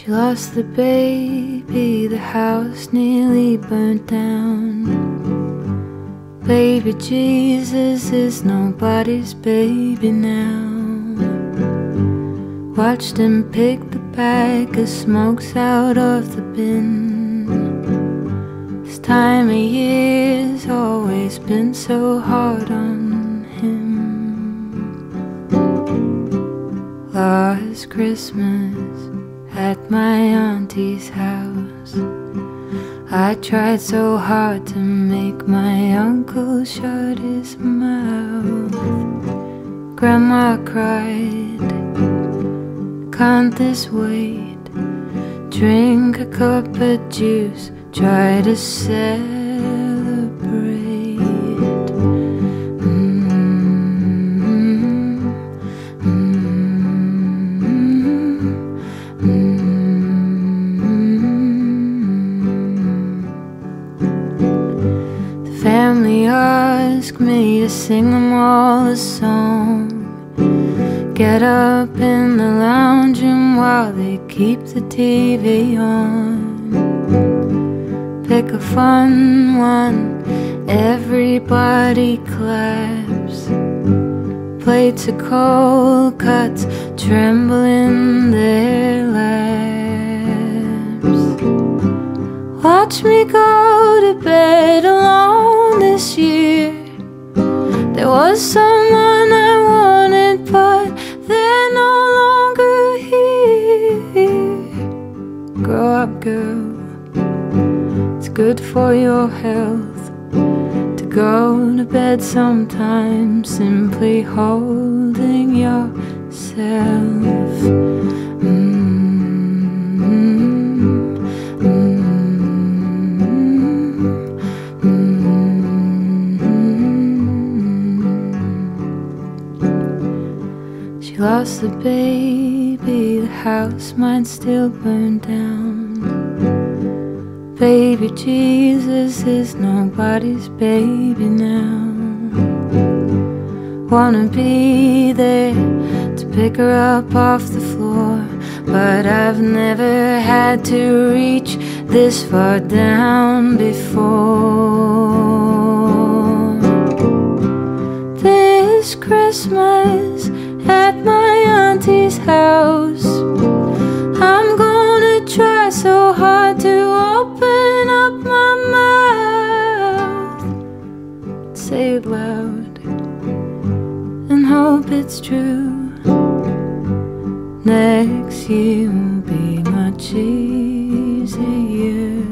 She lost the baby, the house nearly burnt down. Baby Jesus is nobody's baby now. Watched him pick the bag of smokes out of the bin. This time of year's always been so hard on him. Last Christmas at my auntie's house, I tried so hard to make my uncle shut his mouth. Grandma cried, can't this wait? Drink a cup of juice, try to celebrate. The family asked me to sing them all a song. Get up in the lounge room while they keep the TV on. Pick a fun one, everybody claps. Plates of cold cuts tremble in their laps. Watch me go to bed alone this year. There was someone I wanted, but they're no longer here. Grow up, girl, it's good for your health to go to bed sometimes simply holding yourself. She lost the baby, the house might still burn down. Baby Jesus is nobody's baby now. Wanna be there to pick her up off the floor, but I've never had to reach this far down before. This Christmas at my auntie's house, I'm gonna try so hard to open up my mouth, say it loud and hope it's true. Next year will be much easier.